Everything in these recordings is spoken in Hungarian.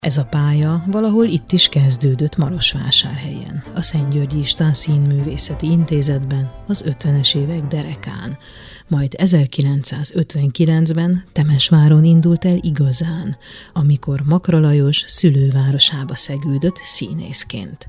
Ez a pálya valahol itt is kezdődött Marosvásárhelyen, a Szentgyörgyi István Színművészeti Intézetben, az 50-es évek derekán, majd 1959-ben Temesváron indult el igazán, amikor Makra Lajos szülővárosába szegődött színészként.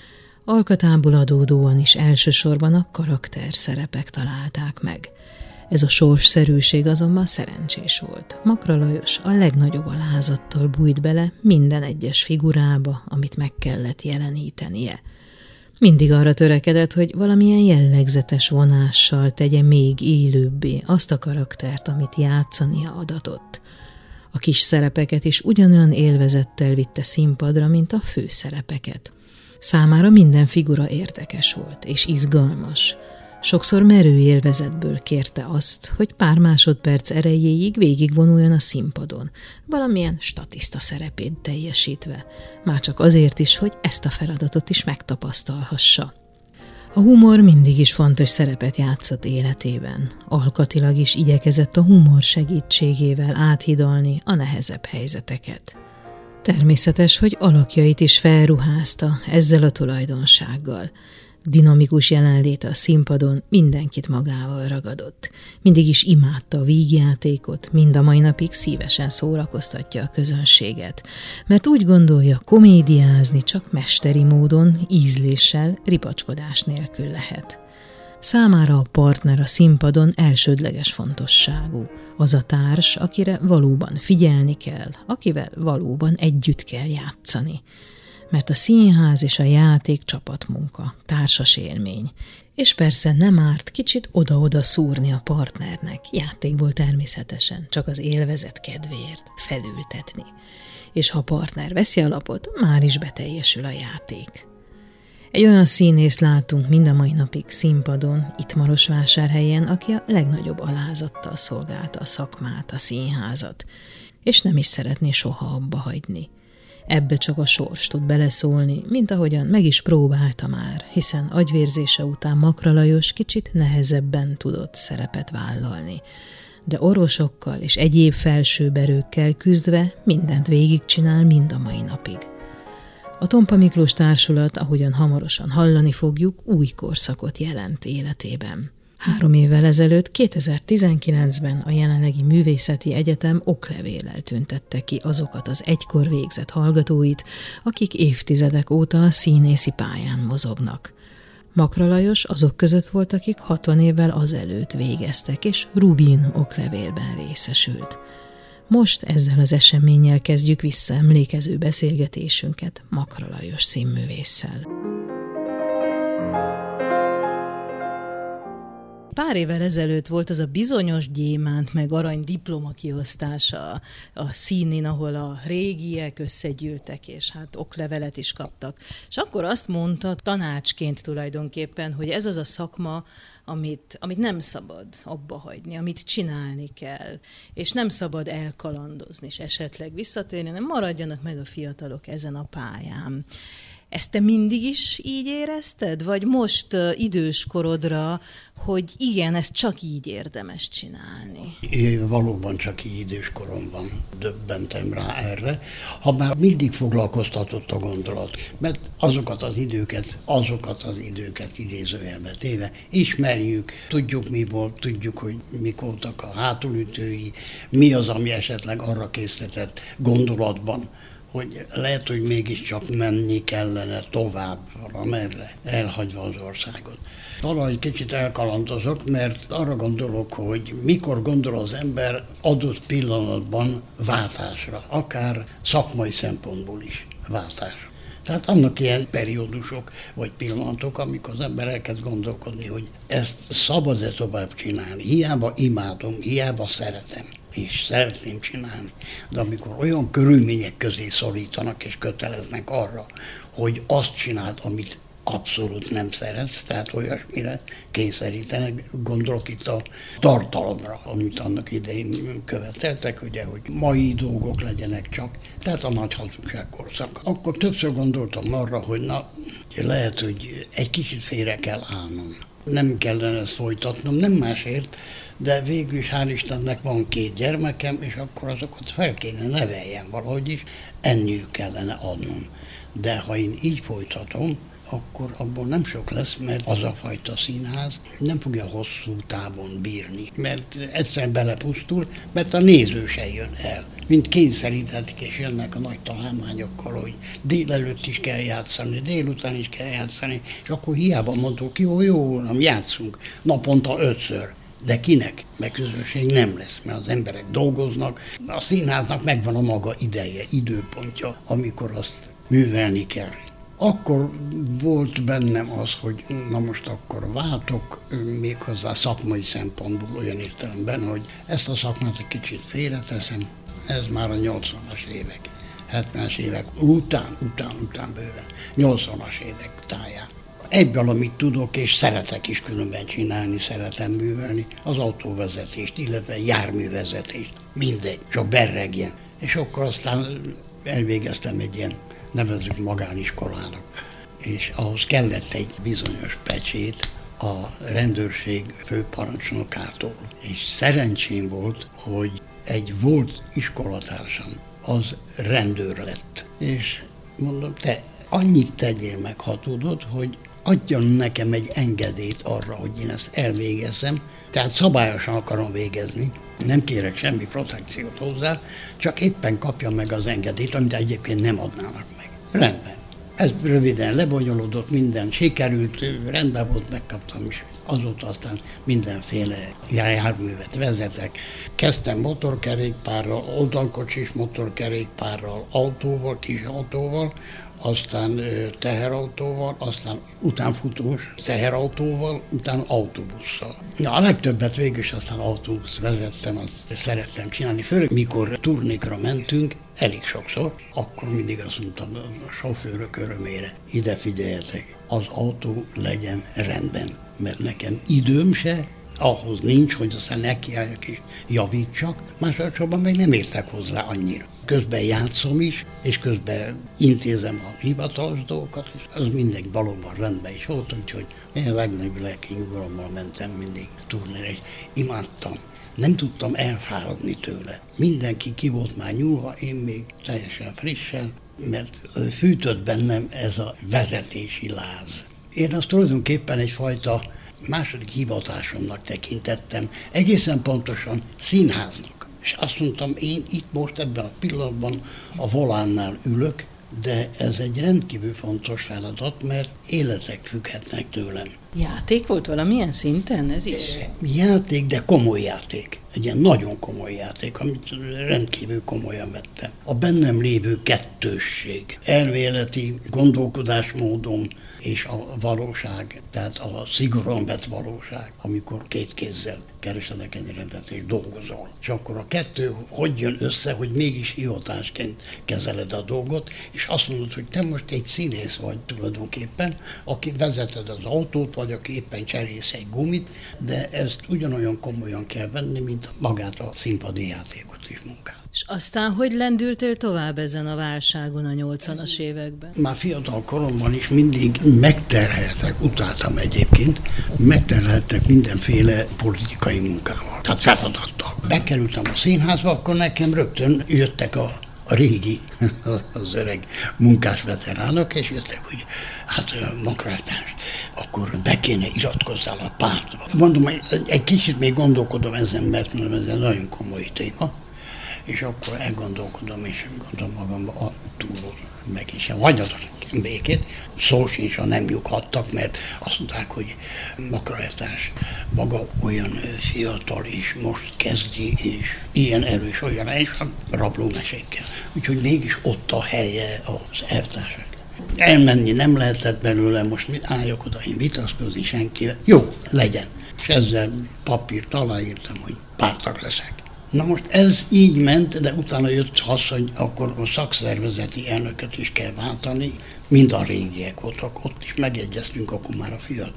Alkatából adódóan is elsősorban a karakterszerepek találták meg. Ez a sorsszerűség azonban szerencsés volt. Makra Lajos a legnagyobb alázattal bújt bele minden egyes figurába, amit meg kellett jelenítenie. Mindig arra törekedett, hogy valamilyen jellegzetes vonással tegye még élőbbé azt a karaktert, amit játszania adatott. A kis szerepeket is ugyanolyan élvezettel vitte színpadra, mint a főszerepeket. Számára minden figura érdekes volt és izgalmas. Sokszor merő élvezetből kérte azt, hogy pár másodperc erejéig végigvonuljon a színpadon, valamilyen statiszta szerepét teljesítve, már csak azért is, hogy ezt a feladatot is megtapasztalhassa. A humor mindig is fontos szerepet játszott életében. Alkatilag is igyekezett a humor segítségével áthidalni a nehezebb helyzeteket. Természetes, hogy alakjait is felruházta ezzel a tulajdonsággal. Dinamikus jelenléte a színpadon mindenkit magával ragadott. Mindig is imádta a vígjátékot, mind a mai napig szívesen szórakoztatja a közönséget, mert úgy gondolja, komédiázni csak mesteri módon, ízléssel, ripacskodás nélkül lehet. Számára a partner a színpadon elsődleges fontosságú. Az a társ, akire valóban figyelni kell, akivel valóban együtt kell játszani. Mert a színház és a játék csapatmunka, társas élmény. És persze nem árt kicsit oda-oda szúrni a partnernek, játékból természetesen, csak az élvezet kedvéért, felültetni. És ha a partner veszi a lapot, már is beteljesül a játék. Egy olyan színészt látunk mind a mai napig színpadon, itt Marosvásárhelyen, aki a legnagyobb alázattal szolgálta a szakmát, a színházat, és nem is szeretné soha abba hagyni. Ebbe csak a sors tud beleszólni, mint ahogyan meg is próbálta már, hiszen agyvérzése után Makra Lajos kicsit nehezebben tudott szerepet vállalni. De orvosokkal és egyéb felsőbb erőkkel küzdve mindent végigcsinál mind a mai napig. A Tompa Miklós Társulat, ahogyan hamarosan hallani fogjuk, új korszakot jelent életében. 3 évvel ezelőtt, 2019-ben a jelenlegi Művészeti Egyetem oklevéllel tüntette ki azokat az egykor végzett hallgatóit, akik évtizedek óta a színészi pályán mozognak. Makra Lajos azok között volt, akik 60 évvel azelőtt végeztek, és Rubin oklevélben részesült. Most ezzel az eseménnyel kezdjük visszaemlékező beszélgetésünket Makra Lajos színművésszel. Pár évvel ezelőtt volt az a bizonyos gyémánt meg arany diploma kiosztása a színén, ahol a régiek összegyűltek, és hát oklevelet is kaptak. És akkor azt mondta tanácsként tulajdonképpen, hogy ez az a szakma, amit nem szabad abba hagyni, amit csinálni kell, és nem szabad elkalandozni, és esetleg visszatérni, hanem maradjanak meg a fiatalok ezen a pályán. Ezt te mindig is így érezted? Vagy most idős korodra, hogy igen, ezt csak így érdemes csinálni? Én valóban csak így idős koromban döbbentem rá erre, ha már mindig foglalkoztatott a gondolat, mert azokat az időket idézőjelbe téve ismerjük, tudjuk mi volt, tudjuk, hogy mik voltak a hátulütői, mi az, ami esetleg arra késztetett gondolatban, hogy lehet, hogy mégiscsak menni kellene tovább valamerre, elhagyva az országot. Valahogy kicsit elkalandozok, mert arra gondolok, hogy mikor gondol az ember adott pillanatban váltásra, akár szakmai szempontból is váltásra. Tehát annak ilyen periódusok vagy pillanatok, amikor az ember elkezd gondolkodni, hogy ezt szabad-e tovább csinálni. Hiába imádom, hiába szeretem, és szeretném csinálni. De amikor olyan körülmények közé szorítanak és köteleznek arra, hogy azt csináld, amit abszolút nem szeretsz, tehát olyasmire kényszerítenek, gondolok itt a tartalomra, amit annak idején követeltek, ugye, hogy mai dolgok legyenek csak, tehát a nagy hazugság korszak. Akkor többször gondoltam arra, hogy lehet, hogy egy kicsit félre kell állnom. nem kellene ezt folytatnom, nem másért, de végül is hál' Istennek van 2 gyermekem, és akkor azokat fel kéne neveljem valahogy is, enniük kellene adnom. De ha én így folytatom, akkor abból nem sok lesz, mert az a fajta színház nem fogja hosszú távon bírni, mert egyszer belepusztul, mert a néző se jön el. Mint kényszeríthetik, és jönnek a nagy találmányokkal, hogy délelőtt is kell játszani, délután is kell játszani, és akkor hiába mondtuk, jó, nem játszunk, naponta 5-ször. De kinek? Mert közönség nem lesz, mert az emberek dolgoznak. A színháznak megvan a maga ideje, időpontja, amikor azt művelni kell. Akkor volt bennem az, hogy na most akkor váltok, méghozzá szakmai szempontból olyan értelemben, hogy ezt a szakmát egy kicsit félreteszem, ez már a 80-as évek, 70-es évek után bőven, 80-as évek táján. Ebből, amit tudok, és szeretek is különben csinálni, szeretem művelni, az autóvezetést, illetve járművezetést, mindegy, csak berregjen. És akkor aztán elvégeztem egy ilyen, nevezzük magániskolának, és ahhoz kellett egy bizonyos pecsét a rendőrség főparancsnokától. És szerencsém volt, hogy egy volt iskolatársam, az rendőr lett. És mondom, te annyit tegyél meg, ha tudod, hogy adjon nekem egy engedélyt arra, hogy én ezt elvégezzem, tehát szabályosan akarom végezni, nem kérek semmi protekciót hozzá, csak éppen kapja meg az engedélyt, amit egyébként nem adnának meg. Rendben. Ez röviden lebonyolódott, minden sikerült, rendben volt, megkaptam is. Azóta aztán mindenféle járművet vezetek. Kezdtem motorkerékpárral, oldalkocsis motorkerékpárral, autóval, kis autóval, aztán teherautóval, aztán utánfutós teherautóval, utána autóbusszal. A legtöbbet végül is aztán autóbuszt vezettem, azt szerettem csinálni, főleg mikor turnékra mentünk, elég sokszor, akkor mindig azt mondtam a sofőrök örömére, ide figyeljetek, az autó legyen rendben, mert nekem időm se, ahhoz nincs, hogy aztán nekiálljak és javítsak, másodszorban meg nem értek hozzá annyira. Közben játszom is, és közben intézem a hivatalos dolgokat, és az mindegy valóban rendben is volt, úgyhogy én legnagyobb lelki nyugalommal mentem mindig turnéra, és imádtam. Nem tudtam elfáradni tőle. Mindenki ki volt már nyúlva, én még teljesen frissen, mert fűtött bennem ez a vezetési láz. Én azt tulajdonképpen egyfajta második hivatásomnak tekintettem, egészen pontosan színháznak. És azt mondtam, én itt most ebben a pillanatban a volánnál ülök, de ez egy rendkívül fontos feladat, mert életek függhetnek tőlem. Játék volt valamilyen szinten ez is? Játék, de komoly játék. Egy ilyen nagyon komoly játék, amit rendkívül komolyan vettem. A bennem lévő kettősség, elméleti gondolkodásmódom és a valóság, tehát a szigorúan vett valóság, amikor 2 kézzel keresed a kenyeredet és dolgozol. És akkor a kettő hogy jön össze, hogy mégis hivatásként kezeled a dolgot, és azt mondod, hogy te most egy színész vagy tulajdonképpen, aki vezeted az autót, vagy aki éppen cserélsz egy gumit, de ezt ugyanolyan komolyan kell venni, mint magát a színpadi játékot is munkát. És aztán hogy lendültél tovább ezen a válságon a 80-as években? Már fiatal koromban is mindig megterheltek, utáltam egyébként, megterheltek mindenféle politikai munkával, tehát feladattal. Bekerültem a színházba, akkor nekem rögtön jöttek a régi, az öreg munkás veteránok, és jöttek, hogy hát Makrátás, akkor be kéne iratkozzál a pártba. Mondom, egy kicsit még gondolkodom ezen, mert mondom, ez egy nagyon komoly téma, és akkor elgondolkodom, és gondolom magamba, túl meg is hagyjatok békét. Szó sincs, ha nem nyughattak, mert azt mondták, hogy Makrátás maga olyan fiatal, és most kezdi, és ilyen erős, olyan és rablómesékkel. Úgyhogy mégis ott a helye az elvtársak. Elmenni nem lehetett belőle, most álljak oda, én vitatkozni senkivel. Jó, legyen. És ezzel papírt aláírtam, hogy pártag leszek. Na most ez így ment, de utána jött az, hogy akkor a szakszervezeti elnököt is kell váltani, mind a régiek voltak, ott is megegyeztünk, akkor már a fiatalok.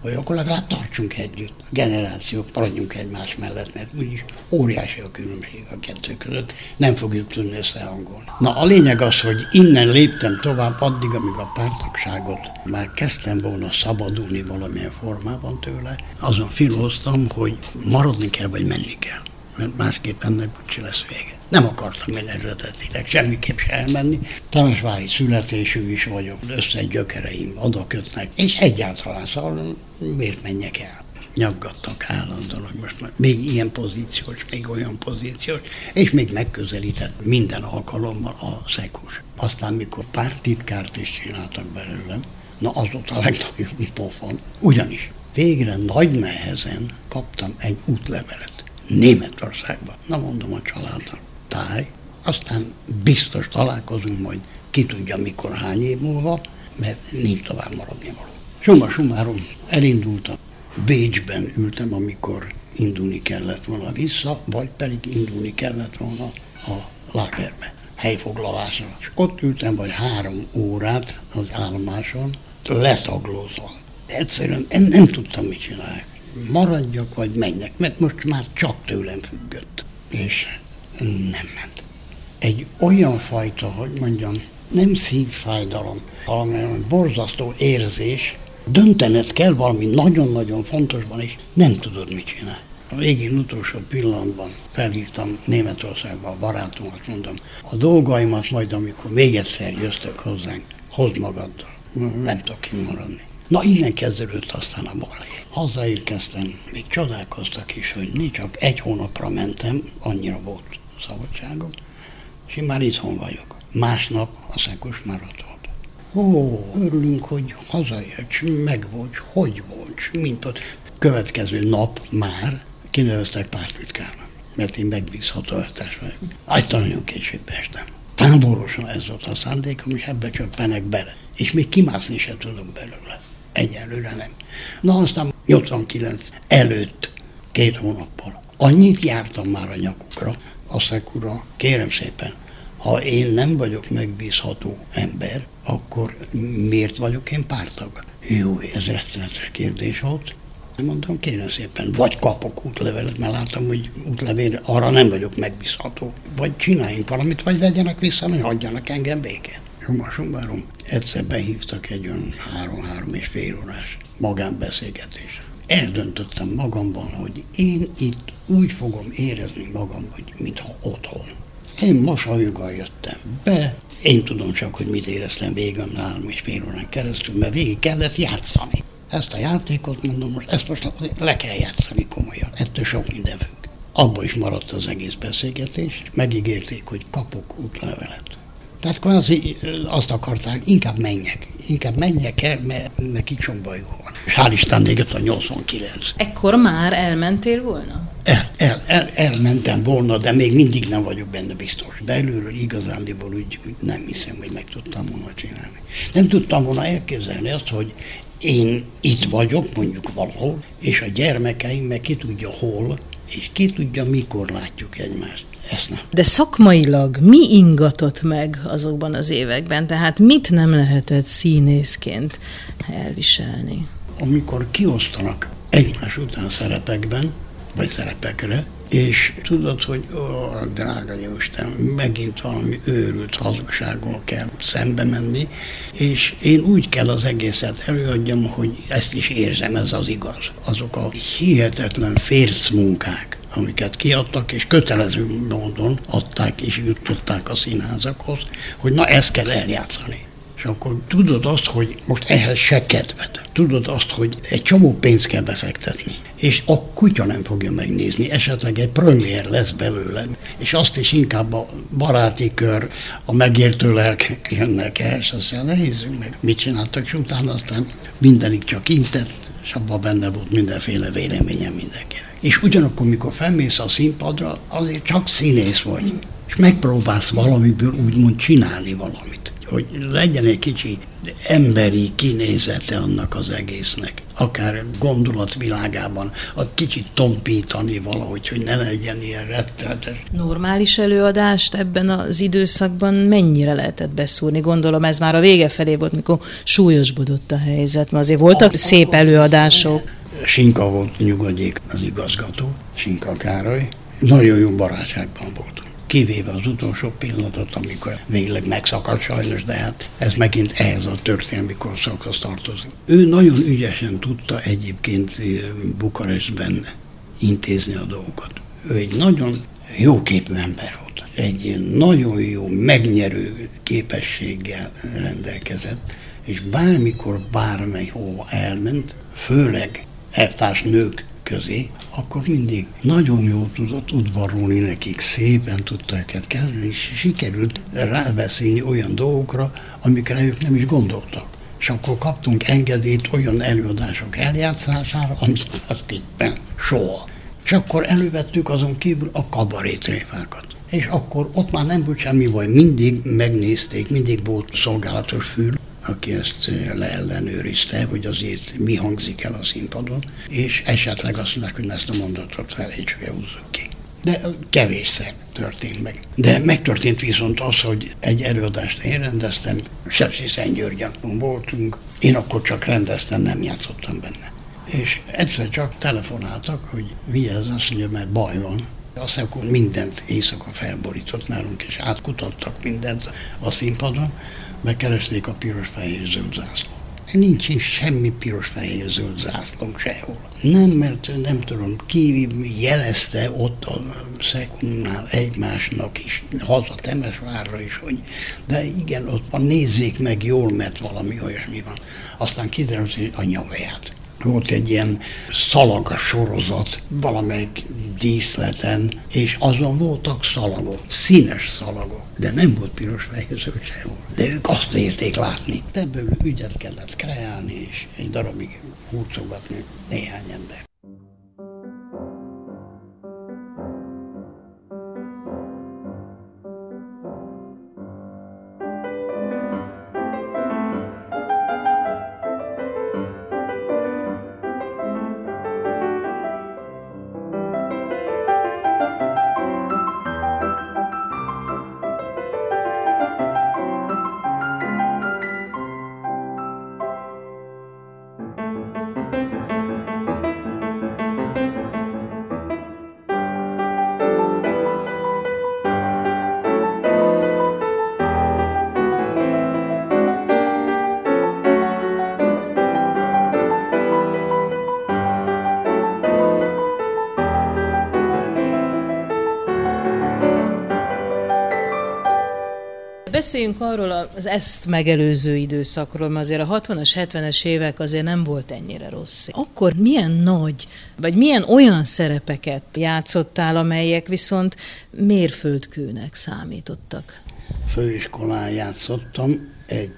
vagy akkor legalább tartsunk együtt. A generációk maradjunk egymás mellett, mert úgyis óriási a különbség a kettő között, nem fogjuk tudni összehangolni. Na a lényeg az, hogy innen léptem tovább addig, amíg a párttagságot már kezdtem volna szabadulni valamilyen formában tőle, azon filóztam, hogy maradni kell, vagy menni kell. Mert másképp ennek úgyse lesz vége. Nem akartam én eredetileg semmiképp se elmenni. Temesvári születésű is vagyok, összegyökereim oda kötnek, és egyáltalán szóval miért menjek el? Nyaggattak állandóan, hogy most még ilyen pozíciós, még olyan pozíciós, és még megközelített minden alkalommal a szekus. Aztán, mikor párttitkárt is csináltak belőlem, na az ott a legnagyobb pofon. Ugyanis végre nagy nehezen kaptam egy útlevelet Németországban. Na mondom a családnak, táj, aztán biztos találkozunk majd, ki tudja mikor, hány év múlva, mert nincs tovább maradni való. Summa summarum, elindultam. Bécsben ültem, amikor indulni kellett volna vissza, vagy pedig indulni kellett volna a lágerbe, helyfoglalásra. És ott ültem vagy 3 órát az állomáson, letaglózva. Egyszerűen nem tudtam, mit csinálják. Maradjak, vagy menjek, mert most már csak tőlem függött. És nem ment. Egy olyan fajta, hogy mondjam, nem szívfájdalom, hanem borzasztó érzés, döntened kell valami nagyon-nagyon fontosban, és nem tudod, mit csinál. A végén utolsó pillanatban felhívtam Németországba a barátomat, mondom, a dolgaimat majd, amikor még egyszer jöttök hozzánk, hozd magaddal. Nem tudok kint maradni. Na, innen kezdődött aztán a balé. Hazaérkeztem, még csodálkoztak is, hogy csak 1 hónapra mentem, annyira volt szabadságom, és én már itthon vagyok. Másnap a szekus már ott volt. Örülünk, hogy hazajötts, meg volt, hogy volt, mint ott. Következő nap már kineveztek párttitkárnak, mert én megbízható eltárs vagyok. Aztán nagyon később estem. Távolósan ez volt a szándékom, és ebbe csöppenek bele. És még kimászni sem tudok belőle. Egyelőre nem. Na aztán 89 előtt 2 hónappal. Annyit jártam már a nyakukra, a szekura, kérem szépen, ha én nem vagyok megbízható ember, akkor miért vagyok én párttag? Jó, ez rettenetes kérdés volt. Mondtam, kérem szépen, vagy kapok útlevelet, mert látom, hogy útlevélre arra nem vagyok megbízható. Vagy csináljunk valamit, vagy vegyenek vissza, vagy hagyjanak engem békén. Summa-summarum, egyszer behívtak egy olyan 3-3,5 órás magánbeszélgetésre. Eldöntöttem magamban, hogy én itt úgy fogom érezni magam, hogy mintha otthon. Én mosolyogva jöttem be, én tudom csak, hogy mit éreztem végig 3,5 órán keresztül, mert végig kellett játszani. Ezt a játékot mondom most, ezt most le kell játszani komolyan. Ettől sok minden függ. Abba is maradt az egész beszélgetés, megígérték, hogy kapok útlevelet. Tehát kvázi azt akarták, inkább menjek el, mert nekik sok bajuk van. És hál' Istennek jött a 89. Ekkor már elmentél volna? Elmentem volna, de még mindig nem vagyok benne biztos. Belülről igazándiból úgy nem hiszem, hogy meg tudtam volna csinálni. Nem tudtam volna elképzelni azt, hogy én itt vagyok, mondjuk valahol, és a gyermekeim meg ki tudja hol, és ki tudja mikor látjuk egymást. Ezt nem. De szakmailag mi ingatott meg azokban az években? Tehát mit nem lehetett színészként elviselni? Amikor kiosztanak egymás után szerepekben, vagy szerepekre, és tudod, hogy drága Jóisten, megint valami őrült hazugsággal kell szembe menni, és én úgy kell az egészet előadjam, hogy ezt is érzem, ez az igaz. Azok a hihetetlen férc munkák, amiket kiadtak, és kötelező módon adták és jutották a színházakhoz, hogy na ezt kell eljátszani. És akkor tudod azt, hogy most ehhez se kedved. Tudod azt, hogy egy csomó pénzt kell befektetni. És a kutya nem fogja megnézni, esetleg egy premier lesz belőle. És azt is inkább a baráti kör, a megértő lelkek jönnek ehhez, aztán nézzük meg, mit csináltak, és utána aztán mindenik csak intett, és abban benne volt mindenféle véleményem mindenkinek. És ugyanakkor, mikor felmész a színpadra, azért csak színész vagy. És megpróbálsz valamiből úgymond csinálni valamit. hogy legyen egy kicsi emberi kinézete annak az egésznek, akár gondolatvilágában, a kicsit tompítani valahogy, hogy ne legyen ilyen rettenetes. Normális előadást ebben az időszakban mennyire lehetett beszúrni? Gondolom ez már a vége felé volt, mikor súlyosbodott a helyzet, mert azért voltak szép előadások. Sinka volt, nyugodjék, az igazgató, Sinka Károly. Nagyon jó barátságban voltunk. Kivéve az utolsó pillanatot, amikor végleg megszakadt sajnos, de hát ez megint ehhez a történelmi korszakhoz tartozik. Ő nagyon ügyesen tudta egyébként Bukarestben intézni a dolgokat. Ő egy nagyon jóképű ember volt. Egy nagyon jó, megnyerő képességgel rendelkezett, és bármikor bármelyhova elment, főleg elvtárs nők közé, akkor mindig nagyon jól tudott udvarolni nekik, szépen tudta őket kezdeni, és sikerült rábeszélni olyan dolgokra, amikre ők nem is gondoltak. És akkor kaptunk engedélyt olyan előadások eljátszására, amit másképpen soha. És akkor elővettük azon kívül a kabarétréfákat. És akkor ott már nem volt semmi baj, mindig megnézték, mindig volt szolgálatos fül, aki ezt leellenőrizte, hogy azért mi hangzik el a színpadon, és esetleg azt mondják, hogy ezt a mondatot felejtsük, húzzuk ki. De kevésszer történt meg. De megtörtént viszont az, hogy egy előadást én rendeztem, Sepsiszentgyörgyön voltunk, én akkor csak rendeztem, nem játszottam benne. És egyszer csak telefonáltak, hogy vigyázz, azt mondja, mert baj van. Aztán akkor mindent éjszaka felborított nálunk, és átkutattak mindent a színpadon, megkeresték a piros-fehér-zöld zászlót. Nincs is semmi piros-fehér-zöld zászlónk sehol. Nem, mert nem tudom, ki jelezte ott a Szekundnál egymásnak is, haza Temesvárra is, hogy de igen, ott van, nézzék meg jól, mert valami olyasmi van. Aztán kiderült, hogy a nyavaját. Volt egy ilyen szalagas sorozat valamelyik díszleten, és azon voltak szalagok, színes szalagok, de nem volt piros-fehér-zöld sehol. De ők azt vélték látni. Ebből ügyet kellett kreálni, és egy darabig hurcogatni néhány ember. Beszéljünk arról az ezt megelőző időszakról, mert azért a 60-as, 70-es évek azért nem volt ennyire rossz. Akkor milyen nagy, vagy milyen olyan szerepeket játszottál, amelyek viszont mérföldkőnek számítottak? Főiskolán játszottam 1,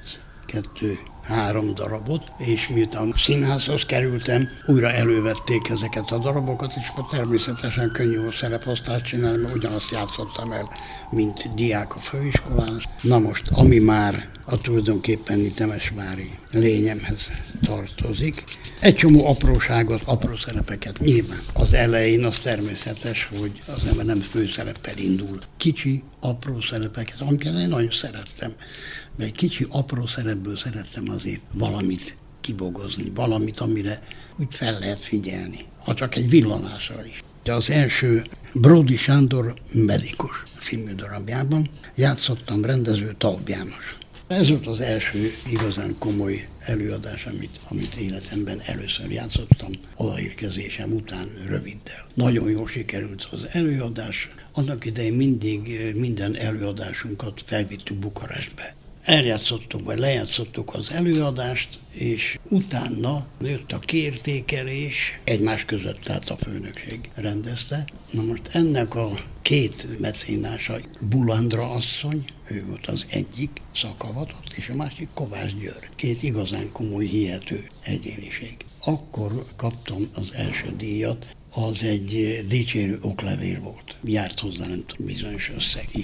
2, 3 darabot, és miután színházhoz kerültem, újra elővették ezeket a darabokat, és akkor természetesen könnyű volt szereposztást csinálni, mert ugyanazt játszottam el, mint diák a főiskolán. Na most, ami már a tulajdonképpen temesvári lényemhez tartozik, egy csomó apróságot, apró szerepeket nyilván. Az elején az természetes, hogy az ember nem főszereppel indul. Kicsi, apró szerepeket, amiket én nagyon szerettem. Mert egy kicsi, apró szerepből szerettem azért valamit kibogozni, valamit, amire úgy fel lehet figyelni, ha csak egy villanásra is. Az első Bródi Sándor Medikus című darabjában játszottam rendező Taub János. Ez volt az első igazán komoly előadás, amit életemben először játszottam, odaérkezésem után röviddel. Nagyon jól sikerült az előadás, annak idején mindig minden előadásunkat felvittük Bukarestbe. Eljátszottuk, vagy lejátszottuk az előadást, és utána jött a kiértékelés, egymás között, tehát a főnökség rendezte. Na most ennek a 2 mecénása, Bulandra asszony, ő volt az egyik szakavatott, és a másik Kovács György. 2 igazán komoly, hihető egyéniség. Akkor kaptam az első díjat, az egy dicsérő oklevél volt. Járt hozzá, nem tudom, bizonyos összeg is.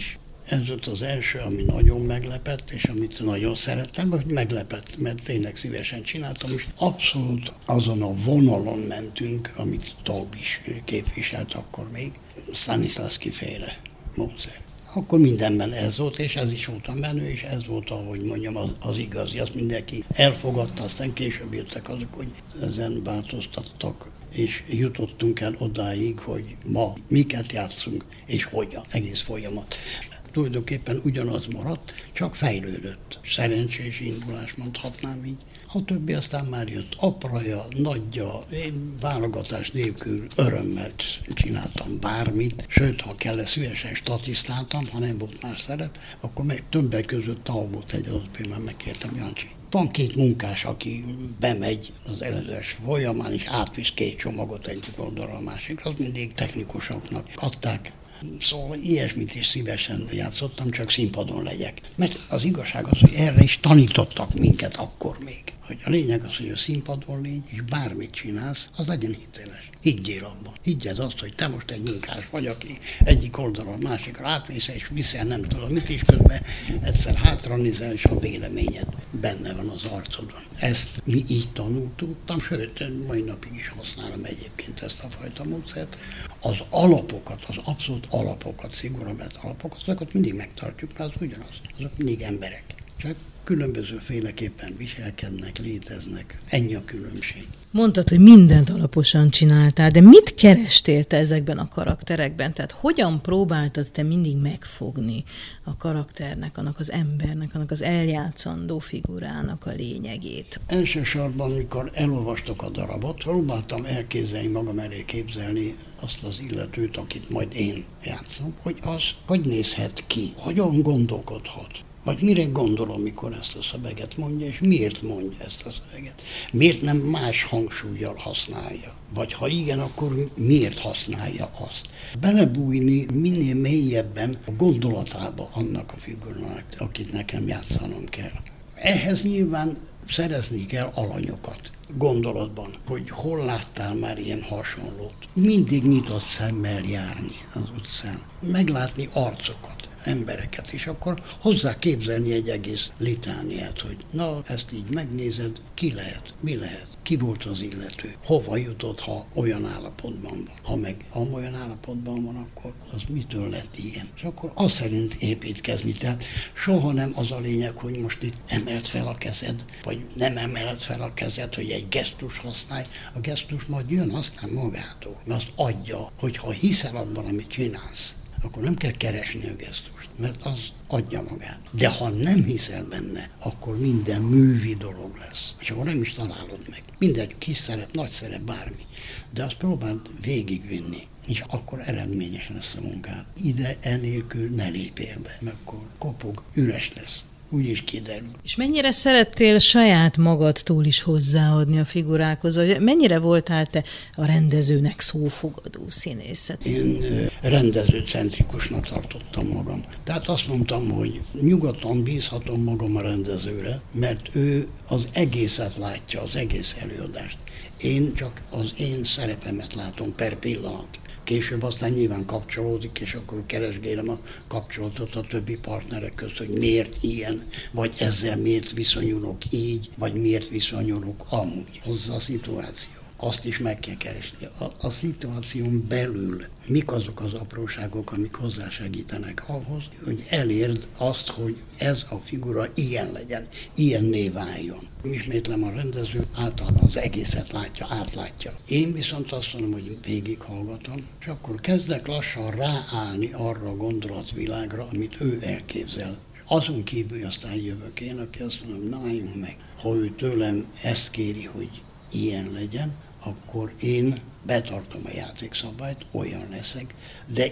Ez volt az első, ami nagyon meglepett, és amit nagyon szerettem, hogy meglepett, mert tényleg szívesen csináltam, és abszolút azon a vonalon mentünk, amit Taub is képviselt akkor még, Stanislavski féle módszer. Akkor mindenben ez volt, és ez is volt a menő, és ez volt, ahogy mondjam, az igazi. Azt mindenki elfogadta, aztán később jöttek azok, hogy ezen változtattak, és jutottunk el odáig, hogy ma miket játszunk, és hogyan, egész folyamat. Tulajdonképpen ugyanaz maradt, csak fejlődött. Szerencsés indulás, mondhatnám így. A többi aztán már jött apraja, nagyja, én válogatás nélkül örömmel csináltam bármit, sőt, ha kellett, szívesen statisztáltam, ha nem volt más szerep, akkor meg többek között Taubot egy adott pillanatban megkértem, Jancsi. Van 2 munkás, aki bemegy az előzős folyamán, és átvisz 2 csomagot egyik oldalra a másikra, az mindig technikusoknak adták. Szóval ilyesmit is szívesen játszottam, csak színpadon legyek. Mert az igazság az, hogy erre is tanítottak minket akkor még. Hogy a lényeg az, hogy a színpadon légy, és bármit csinálsz, az legyen hiteles. Higgyél abban. Higgyed azt, hogy te most egy munkás vagy, aki egyik oldalról a másikra átmész, és viszel nem tudom mit is, közben egyszer hátranézel, és a véleményed benne van az arcodon. Ezt mi így tanultuk, sőt, mai napig is használom egyébként ezt a fajta módszert. Az alapokat, az abszolút alapokat, szigorúan vett alapokat, azokat mindig megtartjuk, mert az ugyanaz. Azok mindig emberek. Csak különbözőféleképpen viselkednek, léteznek. Ennyi a különbség. Mondtad, hogy mindent alaposan csináltál, de mit kerestél te ezekben a karakterekben? Tehát hogyan próbáltad te mindig megfogni a karakternek, annak az embernek, annak az eljátszandó figurának a lényegét? Elsősorban, amikor elolvastok a darabot, próbáltam elképzelni, magam elé képzelni azt az illetőt, akit majd én játszom, hogy az hogy nézhet ki, hogyan gondolkodhat. Vagy mire gondolom, mikor ezt a szöveget mondja, és miért mondja ezt a szöveget? Miért nem más hangsúllyal használja? Vagy ha igen, akkor miért használja azt? Belebújni minél mélyebben a gondolatába annak a figurának, akit nekem játszanom kell. Ehhez nyilván szerezni kell alanyokat gondolatban, hogy hol láttál már ilyen hasonlót. Mindig nyitott szemmel járni az utcán, meglátni arcokat, embereket, és akkor hozzá képzelni egy egész litániát, hogy na, ezt így megnézed, ki lehet, mi lehet, ki volt az illető, hova jutott, ha olyan állapotban van. Ha meg olyan állapotban van, akkor az mitől lett ilyen. És akkor azt szerint építkezni. Tehát soha nem az a lényeg, hogy most itt emelt fel a kezed, vagy nem emelt fel a kezed, hogy egy gesztus használj. A gesztus majd jön aztán magától, mert azt adja, hogy ha hiszel abban, amit csinálsz, akkor nem kell keresni a gesztust, mert az adja magát. De ha nem hiszel benne, akkor minden művi dolog lesz. És akkor nem is találod meg. Mindegy, kis szerep, nagy szerep, bármi. De azt próbáld végigvinni, és akkor eredményes lesz a munkád. Ide enélkül ne lépél be, mert akkor kopog, üres lesz. Úgy is kiderül. És mennyire szerettél saját magadtól is hozzáadni a figurákhoz? Vagy mennyire voltál te a rendezőnek szófogadó színészet? Én rendezőcentrikusnak tartottam magam. Tehát azt mondtam, hogy nyugodtan bízhatom magam a rendezőre, mert ő az egészet látja, az egész előadást. Én csak az én szerepemet látom per pillanat. Később aztán nyilván kapcsolódik, és akkor keresgélem a kapcsolatot a többi partnerek között, hogy miért ilyen, vagy ezzel miért viszonyulok így, vagy miért viszonyulok amúgy. Hozzá a szituáció. Azt is meg kell keresni. A szituáción belül mik azok az apróságok, amik hozzásegítenek ahhoz, hogy elérd azt, hogy ez a figura ilyen legyen, ilyenné váljon. Ismétlem, a rendező általában az egészet látja, átlátja. Én viszont azt mondom, hogy végighallgatom, és akkor kezdek lassan ráállni arra a gondolatvilágra, amit ő elképzel. Azon kívül aztán jövök én, aki azt mondom, na álljunk meg. Ha ő tőlem ezt kéri, hogy ilyen legyen, akkor én betartom a játékszabályt, olyan leszek, de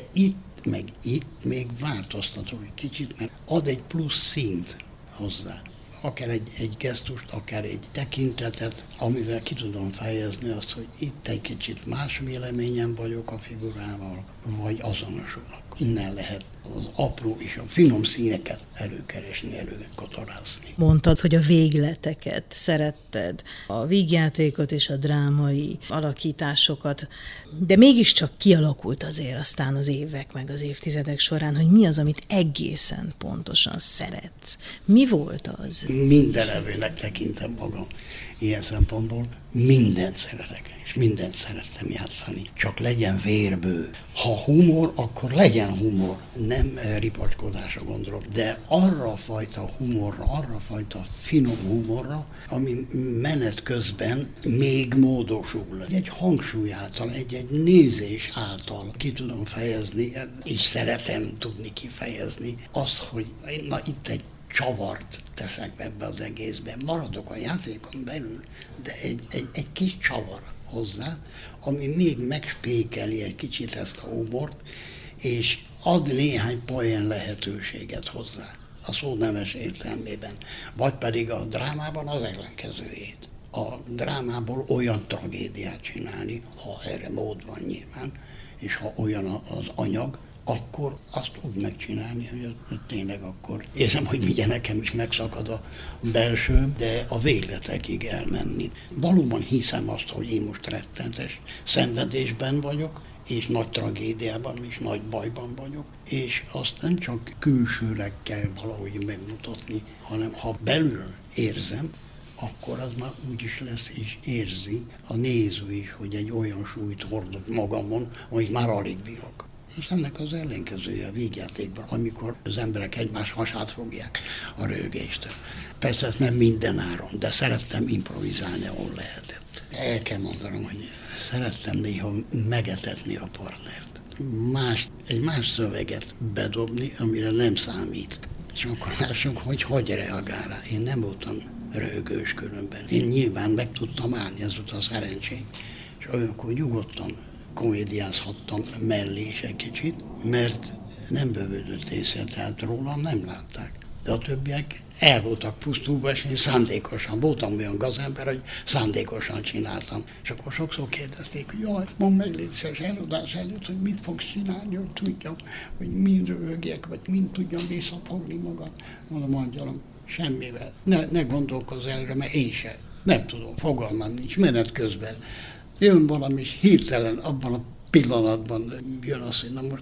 itt még változtatok egy kicsit, mert ad egy plusz színt hozzá. Akár egy gesztust, akár egy tekintetet, amivel ki tudom fejezni azt, hogy itt egy kicsit más véleményen vagyok a figurával, vagy azonosulok. Innen lehet az apró és a finom színeket előkeresni, előkotorászni. Mondtad, hogy a végleteket szeretted, a vígjátékot és a drámai alakításokat, de mégiscsak kialakult azért aztán az évek meg az évtizedek során, hogy mi az, amit egészen pontosan szeretsz. Mi volt az? Mindenevőnek tekintem magam ilyen szempontból. Mindent szeretek, és mindent szerettem játszani. Csak legyen vérbő. Ha humor, akkor legyen humor. Nem ripacskodásra gondolok, de arra a fajta humorra, arra a fajta finom humorra, ami menet közben még módosul. Egy hangsúly által, egy nézés által ki tudom fejezni, és szeretem tudni kifejezni azt, hogy na itt egy csavart teszek ebbe az egészben. Maradok a játékon belül, de egy kis csavar hozzá, ami még megspékeli egy kicsit ezt a humort, és ad néhány poén lehetőséget hozzá, a szó nemes értelmében. Vagy pedig a drámában az ellenkezőjét. A drámából olyan tragédiát csinálni, ha erre mód van nyilván, és ha olyan az anyag, akkor azt úgy megcsinálni, hogy tényleg akkor érzem, hogy mindjárt nekem is megszakad a belső, de a végletekig elmenni. Valóban hiszem azt, hogy én most rettentes szenvedésben vagyok, és nagy tragédiában és nagy bajban vagyok, és azt nem csak külsőleg kell valahogy megmutatni, hanem ha belül érzem, akkor az már úgy is lesz, és érzi a néző is, hogy egy olyan súlyt hordok magamon, hogy már alig bírok. És ennek az ellenkezője a vígjátékban, amikor az emberek egymás hasát fogják a röhögéstől. Persze ez nem minden áron, de szerettem improvizálni, ahol lehetett. El kell mondanom, hogy szerettem néha megetetni a partnert. Egy más szöveget bedobni, amire nem számít. És akkor lássuk, hogy reagál rá. Én nem voltam röhögős különben. Én nyilván meg tudtam állni, ez volt a szerencsém. És olyankor nyugodtan komédiázhattam mellé is egy kicsit, mert nem bövődött észre, tehát rólam nem látták. De a többiek el voltak pusztulva, és én szándékosan, voltam olyan gazember, hogy szándékosan csináltam. És akkor sokszor kérdezték, hogy jaj, mondd meg légy szíves előadás előtt, hogy mit fogsz csinálni, hogy tudjam, hogy mind röhögjek, vagy mind tudjam visszafogni magam. Mondom, angyalom, semmivel. Ne gondolkozz előre, mert én sem. Nem tudom, fogalmam nincs, menet közben. Jön valami, és hirtelen abban a pillanatban jön az, hogy na most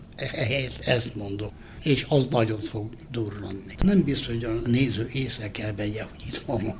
ezt mondom, és az nagyot fog durranni. Nem biztos, hogy a néző észre kell vegye, hogy itt van,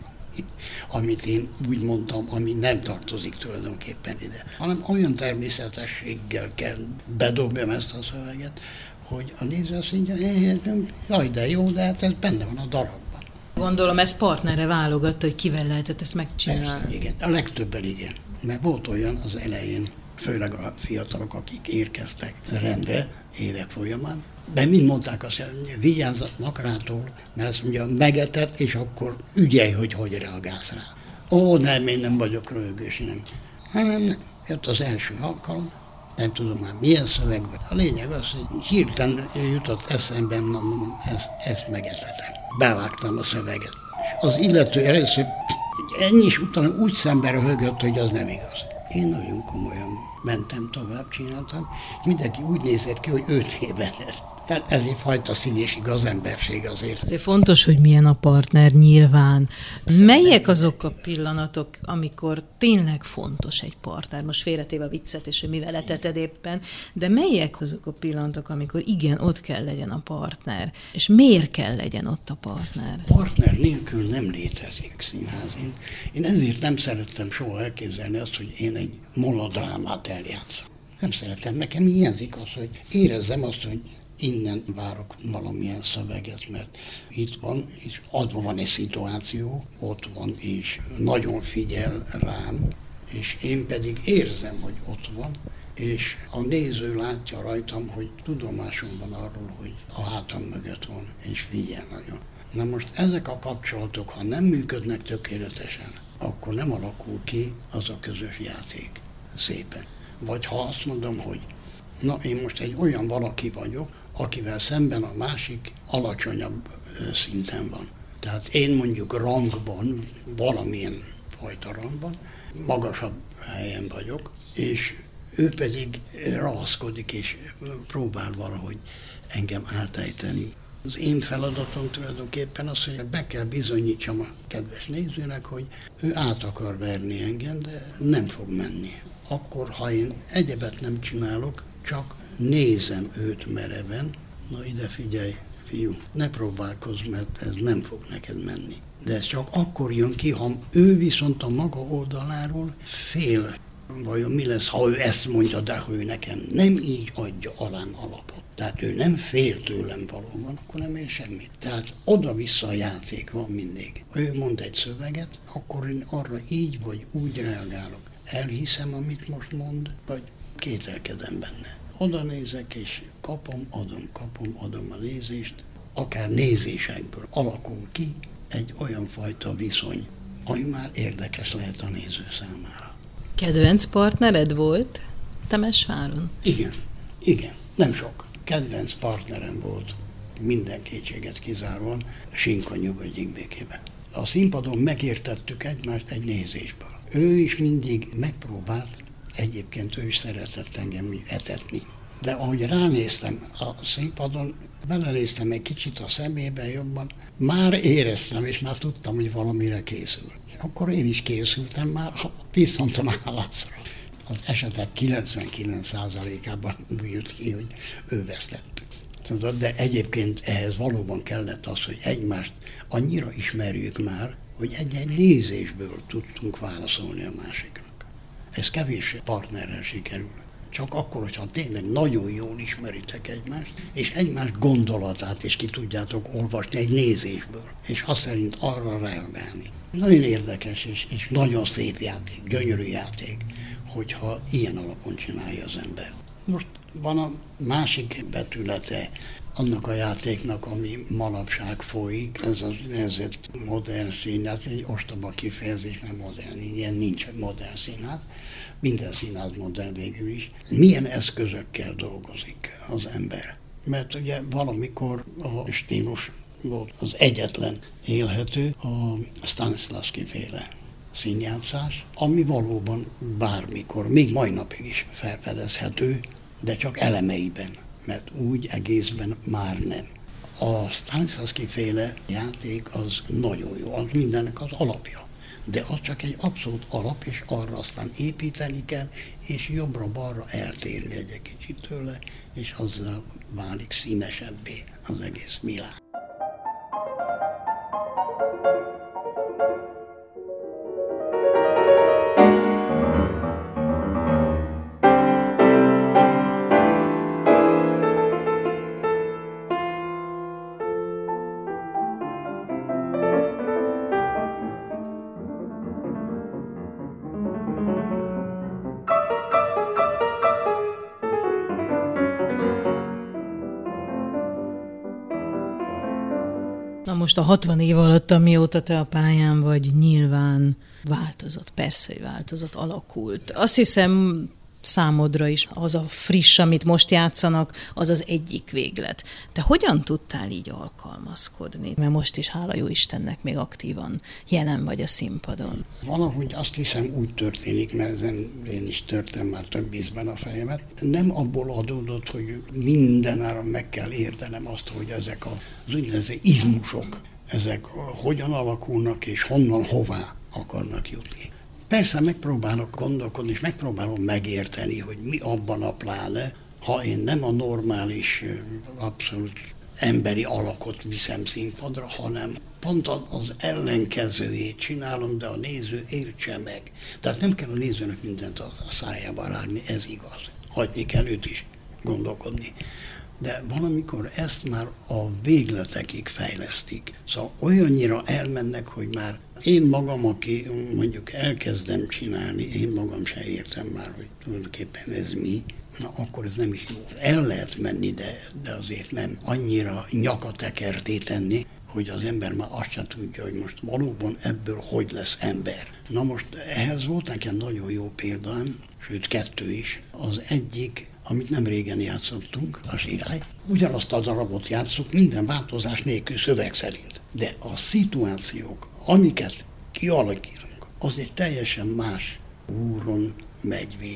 amit én úgy mondtam, ami nem tartozik tulajdonképpen ide, hanem olyan természetességgel kell bedobjam ezt a szöveget, hogy a néző azt mondja, jaj, de jó, de hát ez benne van a darabban. Gondolom, ez partnerre válogatta, hogy kivel lehetett ezt megcsinálni. Persze, igen, a legtöbben igen. Mert volt olyan az elején, főleg a fiatalok, akik érkeztek rendre évek folyamán, de mind mondták azt, hogy vigyázzatnak rától, mert azt mondja, megetett, és akkor ügyelj, hogy reagálsz rá. Ó, nem, én nem vagyok röhögős, nem. Hanem nem. Jött az első alkalom, nem tudom már milyen szöveg volt. A lényeg az, hogy hirtelen jutott eszembe, mondom, ezt megetetem. Bevágtam a szöveget. És az illető először ennyi is utána úgy szemben röhögött, hogy az nem igaz. Én nagyon komolyan mentem tovább, csináltam, és mindenki úgy nézett ki, hogy őt tévedett. Tehát ez egy fajta színési gazemberség azért. Azért fontos, hogy milyen a partner nyilván. Melyek azok a pillanatok, amikor tényleg fontos egy partner? Most félretéve a viccet, és hogy mivel eteted éppen, de melyek azok a pillanatok, amikor igen, ott kell legyen a partner? És miért kell legyen ott a partner? Partner nélkül nem létezik színház. Én ezért nem szerettem soha elképzelni azt, hogy én egy monodrámát eljátszom. Nem szeretem. Nekem hiányzik az, hogy érezzem azt, hogy innen várok valamilyen szöveget, mert itt van, és adva van egy szituáció, ott van, és nagyon figyel rám, és én pedig érzem, hogy ott van, és a néző látja rajtam, hogy tudomásom van arról, hogy a hátam mögött van, és figyel nagyon. Na most ezek a kapcsolatok, ha nem működnek tökéletesen, akkor nem alakul ki az a közös játék szépen. Vagy ha azt mondom, hogy na, én most egy olyan valaki vagyok, akivel szemben a másik alacsonyabb szinten van. Tehát én mondjuk rangban, valamilyen fajta rangban, magasabb helyen vagyok, és ő pedig ragaszkodik és próbál valahogy engem átejteni. Az én feladatom tulajdonképpen az, hogy be kell bizonyítsam a kedves nézőnek, hogy ő át akar verni engem, de nem fog menni. Akkor, ha én egyebet nem csinálok, csak nézem őt mereven, na ide figyelj, fiú, ne próbálkozz, mert ez nem fog neked menni. De ez csak akkor jön ki, ha ő viszont a maga oldaláról fél. Vajon mi lesz, ha ő ezt mondja, de ha ő nekem nem így adja alám alapot. Tehát ő nem fél tőlem valóban, akkor nem ér semmit. Tehát oda-vissza a játék van mindig. Ha ő mond egy szöveget, akkor én arra így vagy úgy reagálok. Elhiszem, amit most mond, vagy kételkedem benne. Oda nézek, és kapom, adom a nézést. Akár nézésekből alakul ki egy olyan fajta viszony, ami már érdekes lehet a néző számára. Kedvenc partnered volt Temesváron? Igen, nem sok. Kedvenc partnerem volt, minden kétséget kizáróan, Sinka nyugodjék békében. A színpadon megértettük egymást egy nézésből. Ő is mindig megpróbált, egyébként ő is szeretett engem etetni. De ahogy ránéztem a színpadon, belenéztem egy kicsit a szemébe jobban, már éreztem, és már tudtam, hogy valamire készül. És akkor én is készültem már, viszont a válaszra. Az esetek 99%-ában jött ki, hogy ő vesztett. De egyébként ehhez valóban kellett az, hogy egymást annyira ismerjük már, hogy egy nézésből tudtunk válaszolni a másiknak. Ez kevés partnerrel sikerül. Csak akkor, hogyha tényleg nagyon jól ismeritek egymást, és egymás gondolatát is ki tudjátok olvasni egy nézésből, és azt szerint arra reagálni. Nagyon érdekes és nagyon szép játék, gyönyörű játék, hogyha ilyen alapon csinálja az ember. Most van a másik betülete annak a játéknak, ami manapság folyik, ez az úgynevezett modern színház, egy ostoba kifejezés, mert modern, ilyen nincs modern színház, minden színház modern végül is. Milyen eszközökkel dolgozik az ember? Mert ugye valamikor a stílus volt az egyetlen élhető, a Stanislavski féle színjátszás, ami valóban bármikor, még mai napig is felfedezhető, de csak elemeiben, mert úgy egészben már nem. A Stanislavski féle játék az nagyon jó, az mindennek az alapja, de az csak egy abszolút alap, és arra aztán építeni kell, és jobbra-balra eltérni egy kicsit tőle, és azzal válik színesebbé az egész világ. Na most a 60 év alatt, amióta te a pályán vagy, nyilván változott, persze, hogy változott, alakult. Azt hiszem, számodra is az a friss, amit most játszanak, az az egyik véglet. Te hogyan tudtál így alkalmazkodni? Mert most is, hála jó Istennek, még aktívan jelen vagy a színpadon. Valahogy azt hiszem úgy történik, mert ezen én is törtem már több ízben a fejemet. Nem abból adódott, hogy mindenáron meg kell értenem azt, hogy ezek az úgynevezett izmusok, ezek hogyan alakulnak és honnan, hová akarnak jutni. Persze megpróbálok gondolkodni, és megpróbálom megérteni, hogy mi abban a pláne, ha én nem a normális, abszolút emberi alakot viszem színpadra, hanem pont az ellenkezőjét csinálom, de a néző értse meg. Tehát nem kell a nézőnek mindent a szájába rágni, ez igaz. Hagyni kell őt is gondolkodni. De valamikor ezt már a végletekig fejlesztik. Szóval olyannyira elmennek, hogy már én magam, aki mondjuk elkezdem csinálni, én magam se értem már, hogy tulajdonképpen ez mi, na akkor ez nem is jó. El lehet menni, de azért nem annyira nyakatekerté tenni, hogy az ember már azt sem tudja, hogy most valóban ebből hogy lesz ember. Na most ehhez volt nekem nagyon jó példám, sőt 2 is. Az egyik, amit nem régen játszottunk, a Zsirály. Ugyanazt a darabot játszunk, minden változás nélkül szöveg szerint. De a szituációk, amiket kialakítunk, az egy teljesen más úron megy végig.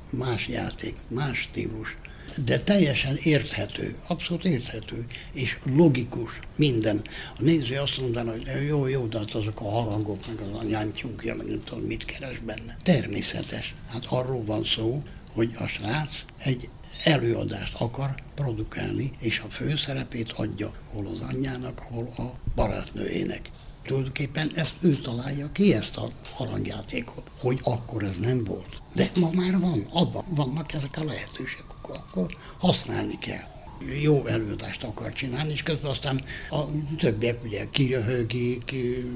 más játék, más stílus, de teljesen érthető, abszolút érthető, és logikus minden. A néző azt mondaná, hogy jó, de hát azok a harangok, meg az anyántyúkja, meg nem tudom, mit keres benne. Természetes. Hát arról van szó, hogy a srác egy előadást akar produkálni, és a főszerepét adja hol az anyjának, hol a barátnőjének. Tulajdonképpen ezt ő találja ki, ezt a harangjátékot, hogy akkor ez nem volt. De ma már vannak ezek a lehetőségek, akkor használni kell. Jó előadást akar csinálni, és közben aztán a többiek ugye kiröhögik,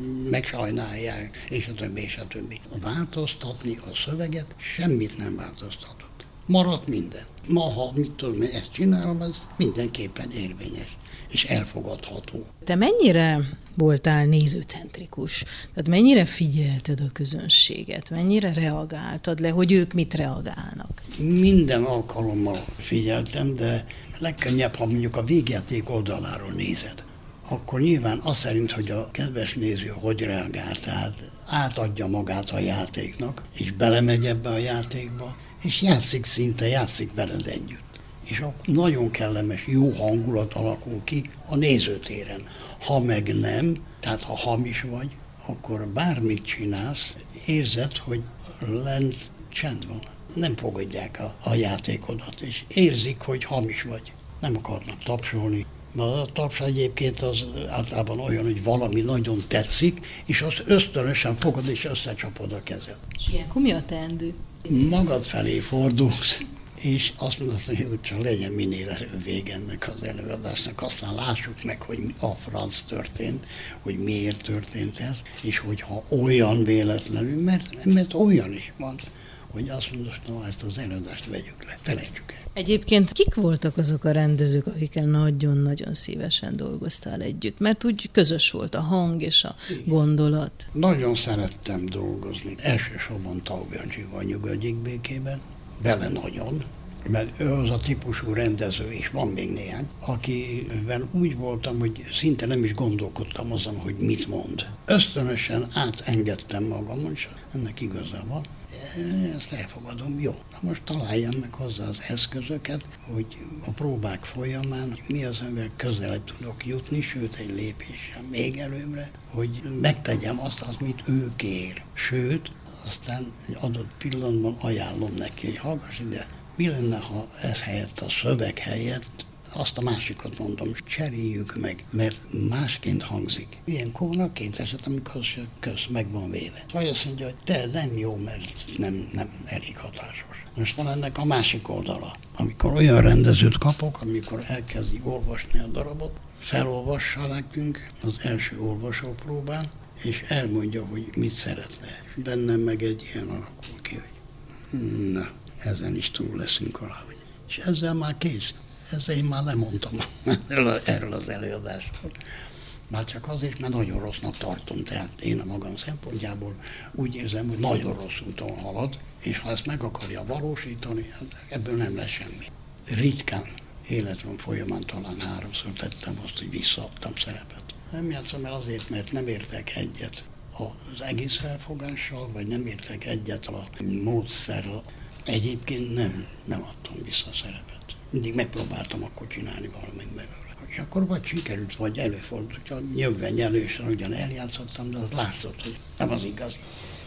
megsajnálják, és a többi, és a többi. Változtatni a szöveget semmit nem változtatott. Maradt minden. Ma, ha ezt csinálom, ez mindenképpen érvényes és elfogadható. Te mennyire voltál nézőcentrikus? Tehát mennyire figyelted a közönséget? Mennyire reagáltad le, hogy ők mit reagálnak? Minden alkalommal figyeltem, de legkönnyebb, ha mondjuk a végjáték oldaláról nézed. Akkor nyilván az szerint, hogy a kedves néző hogy reagál, tehát átadja magát a játéknak, és belemegy ebbe a játékba, és játszik veled együtt. És akkor nagyon kellemes, jó hangulat alakul ki a nézőtéren. Ha meg nem, tehát ha hamis vagy, akkor bármit csinálsz, érzed, hogy lent csend van. Nem fogadják a játékodat, és érzik, hogy hamis vagy. Nem akarnak tapsolni. A taps egyébként az általában olyan, hogy valami nagyon tetszik, és azt ösztönösen fogod, és összecsapod a kezed. És ilyenkor mi a teendő? Magad felé fordulsz, és azt mondod, hogy csak legyen minél vége ennek az előadásnak, aztán lássuk meg, hogy a franc történt, hogy miért történt ez, és hogyha olyan véletlenül, mert olyan is van, hogy azt mondod, hogy ezt az előadást vegyük le, felejtsük el. Egyébként kik voltak azok a rendezők, akikkel nagyon-nagyon szívesen dolgoztál együtt? Mert úgy közös volt a hang és a gondolat. Nagyon szerettem dolgozni. Elsősorban Taube Jancsival Nyugodjék békében, bele nagyon, mert ő az a típusú rendező, és van még néhány, akivel úgy voltam, hogy szinte nem is gondolkodtam azon, hogy mit mond. Ösztönösen átengedtem magamon, és ennek igaza van. Ezt elfogadom, jó. Na most találjam meg hozzá az eszközöket, hogy a próbák folyamán mi az, amivel közelebb tudok jutni, sőt egy lépéssel még előbbre, hogy megtegyem azt, amit ő kér. Sőt, aztán egy adott pillanatban ajánlom neki, hogy hallgass ide, mi lenne, ha ez helyett, a szöveg helyett, azt a másikat mondom, cseréljük meg, mert másként hangzik. Ilyenkor van a két eset, amikor az köz meg van véve. Vagy azt mondja, hogy te nem jó, mert nem elég hatásos. Most van ennek a másik oldala. Amikor olyan rendezőt kapok, amikor elkezdi olvasni a darabot, felolvassa nekünk az első olvasópróbán, és elmondja, hogy mit szeretne. Bennem meg egy ilyen alakul ki, hogy na, ezen is túl leszünk valahogy. És ezzel már kész. Ezzel én már lemondtam erről az előadásról. Már csak azért, mert nagyon rossznak tartom. Tehát én a magam szempontjából úgy érzem, hogy nagyon rossz úton halad, és ha ezt meg akarja valósítani, ebből nem lesz semmi. Ritkán, életem folyamán talán 3-szor tettem azt, hogy visszaadtam szerepet. Nem játszom el azért, mert nem értek egyet az egész felfogással, vagy nem értek egyet a módszerrel. Egyébként nem adtam vissza a szerepet. Mindig megpróbáltam akkor csinálni valamit belőle. És akkor vagy sikerült, vagy előfordult, hogy nyögvenyelősen ugyan eljátszottam, de az látszott, hogy nem az igazi.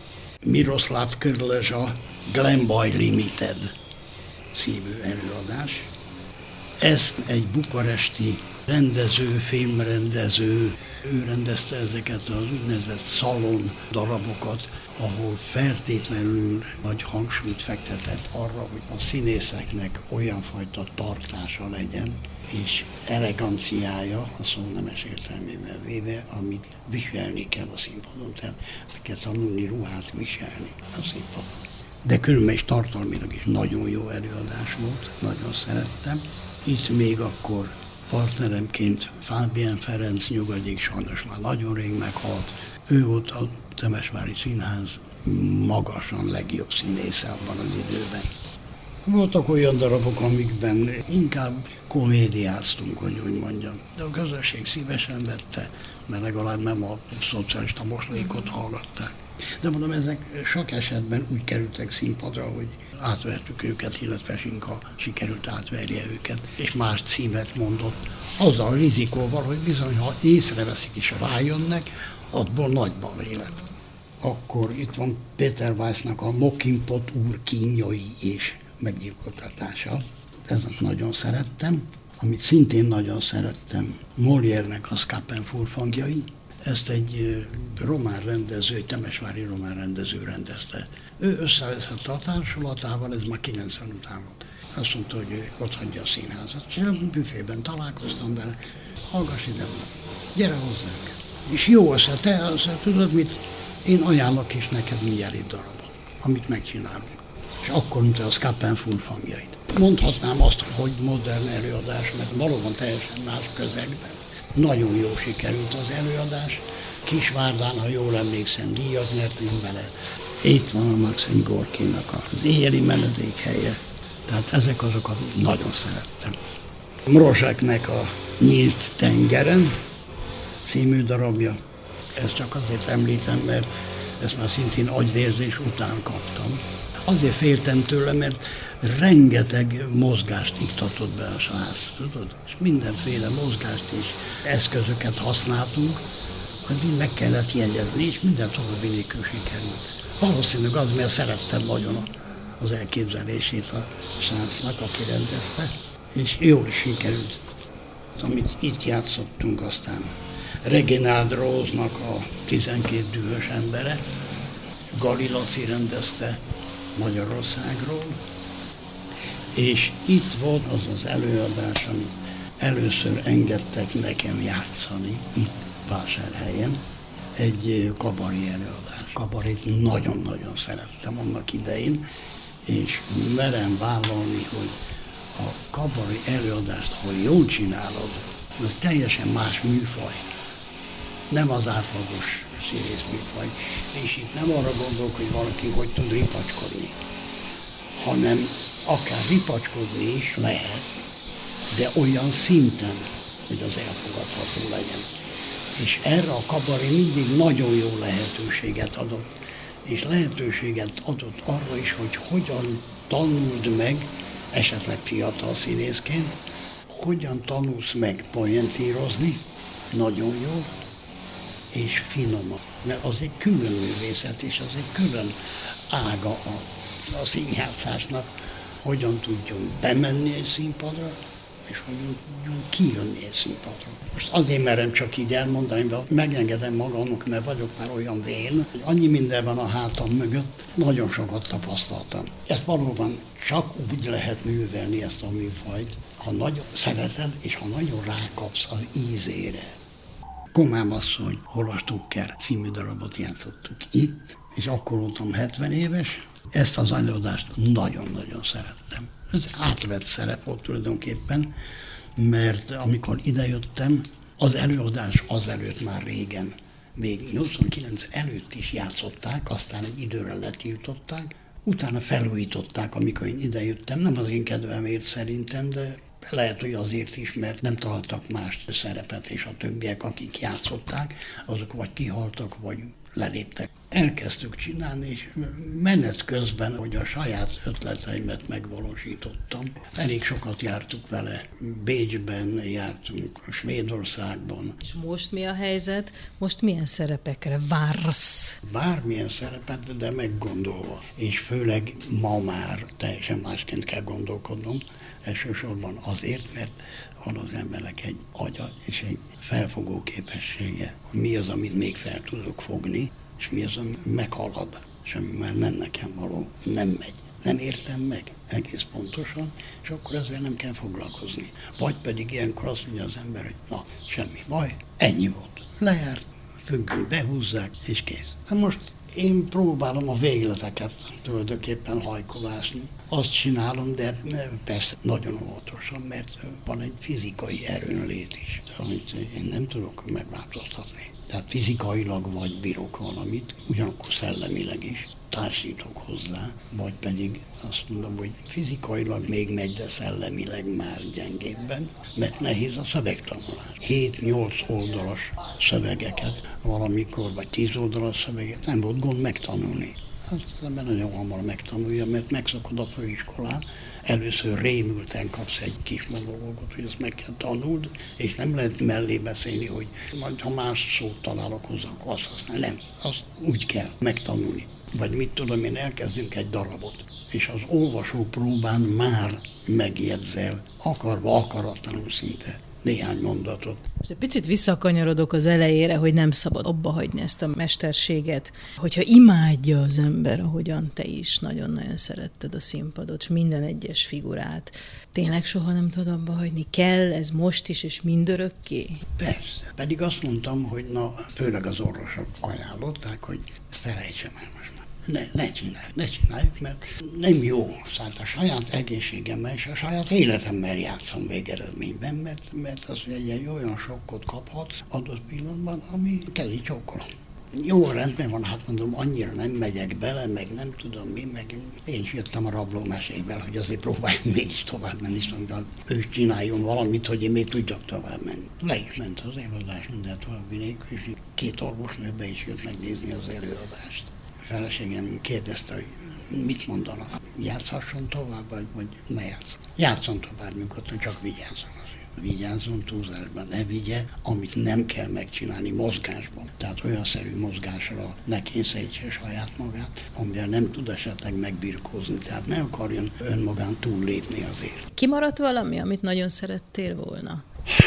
Miroslav Krlezsa Glenboy Limited című előadás. Ez egy bukaresti rendező, filmrendező, ő rendezte ezeket az úgynevezett szalon darabokat, ahol feltétlenül nagy hangsúlyt fektetett arra, hogy a színészeknek olyan fajta tartása legyen, és eleganciája, a szó nemes értelmében véve, amit viselni kell a színpadon. Tehát meg kell tanulni ruhát viselni a színpadon. De különben is tartalmilag is nagyon jó előadás volt, nagyon szerettem. Itt még akkor partneremként Fábián Ferenc Nyugodjék, sajnos már nagyon rég meghalt. Ő volt a Temesvári Színház magasan legjobb színésze abban az időben. Voltak olyan darabok, amikben inkább komédiáztunk, hogy úgy mondjam. De a közösség szívesen vette, mert legalább nem a szocialista moslékot hallgatták. De mondom, ezek sok esetben úgy kerültek színpadra, hogy átvertük őket, illetve Sinka sikerült átverje őket, és más címet mondott. Azzal a rizikóval, hogy bizony, ha észreveszik és rájönnek, abból nagy bal élet. Akkor itt van Péter Weissnak a Mockinpot úr kínjai és meggyilkoltatása. Ezt nagyon szerettem. Amit szintén nagyon szerettem, Molière-nek a Scapin-furfangjai. Ezt egy román rendező, egy temesvári román rendező rendezte. Ő összeveszett a társulatával, ez már 90 után volt. Azt mondta, hogy ő ott hagyja a színházat. És a büfében találkoztam vele, hallgass ide, gyere hozzánk. És jó te tudod mit, én ajánlok is neked mindjárt egy darabot, amit megcsinálunk. És akkor mondta a Scapin-furfangjait. Mondhatnám azt, hogy modern előadás, mert valóban teljesen más közegben. Nagyon jó sikerült az előadás. Kisvárdán, ha jól emlékszem, díjat nyertünk vele. Itt van a Maxim Gorkinak az éjjeli menedékhelye. Tehát ezek azokat nagyon szerettem. Mrozseknek a Nyílt tengeren című darabja. Ezt csak azért említem, mert ezt már szintén agyvérzés után kaptam. Azért féltem tőle, mert rengeteg mozgást iktatott be a srác, tudod? És mindenféle mozgást és eszközöket használtunk, hogy mind meg kellett jegyezni, és minden további nélkül sikerült. Valószínűleg az, mert szerettem nagyon az elképzelését a srácnak, aki rendezte, és jól sikerült. Amit itt játszottunk aztán, Reginald Rose-nak a 12 dühös embere, Gali Laci rendezte Magyarországról, és itt volt az az előadás, amit először engedtek nekem játszani, itt Vásárhelyen, egy kabari előadás. Kabarét nagyon-nagyon szerettem annak idején, és merem vállalni, hogy a kabari előadást, ha jól csinálod, az teljesen más műfaj. Nem az átlagos színész műfaj. És itt nem arra gondolok, hogy valaki hogy tud ripacskodni, hanem akár ripacskodni is lehet, de olyan szinten, hogy az elfogadható legyen. És erre a kabaré mindig nagyon jó lehetőséget adott, és lehetőséget adott arra is, hogy hogyan tanuld meg, esetleg fiatal színészként, hogyan tanulsz meg poentírozni, nagyon jó, és finoman. Mert az egy külön művészet, és az egy külön ága a színjátszásnak, hogyan tudjon bemenni egy színpadra, és hogyan tudjon kijönni egy színpadra. Most azért merem csak így elmondani, mert megengedem magamnak, mert vagyok már olyan vén, hogy annyi minden van a hátam mögött, nagyon sokat tapasztaltam. Ezt valóban csak úgy lehet művelni, ezt a műfajt, ha nagyon szereted, és ha nagyon rákapsz az ízére. Komám asszony, Hol a Stukker című darabot játszottuk itt, és akkor voltam 70 éves. Ezt az előadást nagyon-nagyon szerettem. Ez átvett szerep volt tulajdonképpen, mert amikor idejöttem, az előadás azelőtt már régen, még 89 előtt is játszották, aztán egy időre letiltották, utána felújították, amikor én idejöttem, nem az én kedvemért szerintem, de lehet, hogy azért is, mert nem találtak más szerepet, és a többiek, akik játszották, azok vagy kihaltak, vagy leléptek. Elkezdtük csinálni, és menet közben, hogy a saját ötleteimet megvalósítottam. Elég sokat jártuk vele. Bécsben jártunk, Svédországban. És most mi a helyzet? Most milyen szerepekre vársz? Bármilyen szerepet, de meggondolva. És főleg ma már teljesen másként kell gondolkodnom. Elsősorban azért, mert van az embernek egy agya és egy felfogó képessége, hogy mi az, amit még fel tudok fogni, és mi az, ami meghalad, és ami már nem nekem való, nem megy. Nem értem meg egész pontosan, és akkor ezzel nem kell foglalkozni. Vagy pedig ilyenkor azt mondja az ember, hogy na, semmi baj, ennyi volt. Lejárt, függünk, behúzzák, és kész. Hát most én próbálom a végleteket tulajdonképpen hajkolásni. Azt csinálom, de persze nagyon óvatosan, mert van egy fizikai erőnlét is, amit én nem tudok megváltoztatni. Tehát fizikailag vagy bírok valamit, ugyanakkor szellemileg is társítok hozzá, vagy pedig azt mondom, hogy fizikailag még megy, de szellemileg már gyengébben, mert nehéz a szövegtanulás. 7-8 oldalas szövegeket valamikor, vagy 10 oldalas szöveget nem volt gond megtanulni. Azt az ember nagyon hamar megtanulja, mert megszokod a főiskolán. Először rémülten kapsz egy kis monológot, hogy azt meg kell tanuld, és nem lehet mellé beszélni, hogy majd ha más szót találok hozzá, akkor azt használni. Nem, azt úgy kell megtanulni. Vagy mit tudom én, elkezdünk egy darabot, és az olvasó próbán már megjegyzel, akarva, akaratlanul szinte néhány mondatot. És egy picit visszakanyarodok az elejére, hogy nem szabad abba hagyni ezt a mesterséget. Hogyha imádja az ember, ahogyan te is nagyon-nagyon szeretted a színpadot, és minden egyes figurát, tényleg soha nem tudod abba hagyni? Kell ez most is, és mindörökké? Persze. Pedig azt mondtam, hogy főleg az orvosok ajánlották, hogy felejtsem el most már. Ne csináljuk, mert nem jó. Szóval a saját egészségemmel és a saját életemmel játszom végeredményben, mert az egy olyan sokkot kaphatsz adott pillanatban, ami kezdi csókolom. Jó, rendben van, hát mondom, annyira nem megyek bele, meg nem tudom mi, meg én is jöttem a rablómesével, hogy azért próbáljunk mégis tovább menni, szóval ő is csináljon valamit, hogy én még tudjak tovább menni. Le is ment az előadás minden további nélkül, és 2 orvosnő be is jött megnézni az előadást. A feleségem kérdezte, hogy mit mondanak, játszhasson tovább, vagy ne játszon. Játszon tovább, nyugodtan, csak vigyázzon. Vigyázzon, túlzásban ne vigye, amit nem kell megcsinálni mozgásban. Tehát olyan szerű mozgásra ne kényszerítse saját magát, amivel nem tud esetleg megbirkózni. Tehát ne akarjon önmagán túllépni azért. Kimaradt valami, amit nagyon szerettél volna?